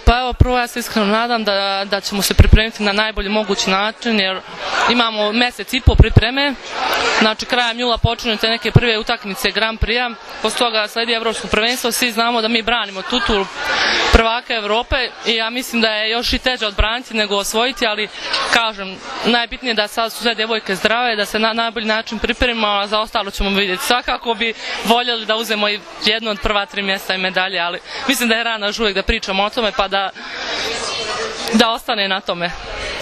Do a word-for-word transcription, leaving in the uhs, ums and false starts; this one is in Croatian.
Pa evo, prvo ja se iskreno nadam da, da ćemo se pripremiti na najbolji mogući način, jer imamo mjesec i po pripreme, znači krajem jula počinju te neke prve utakmice Grand Prix-a, posle toga sledi Evropsko prvenstvo, svi znamo da mi branimo titul prvaka Evrope i ja mislim da je još i teže odbraniti nego osvojiti, ali kažem, najbitnije je da sad su sve djevojke zdrave, da se na najbolji način pripremimo, a za ostalo ćemo vidjeti. Svakako bi voljeli da uzemo i jedno od prva tri mjesta i medalje, ali mislim da je rano još uvijek da pričamo o tome pa da, da ostane na tome.